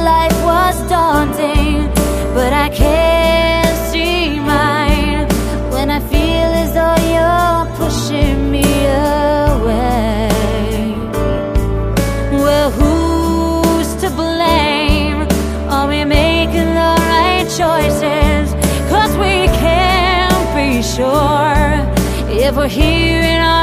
life was daunting, but I can't see mine when I feel as though you're pushing me away. Well, who's to blame? Are we making the right choices? 'Cause we can't be sure if we're here in our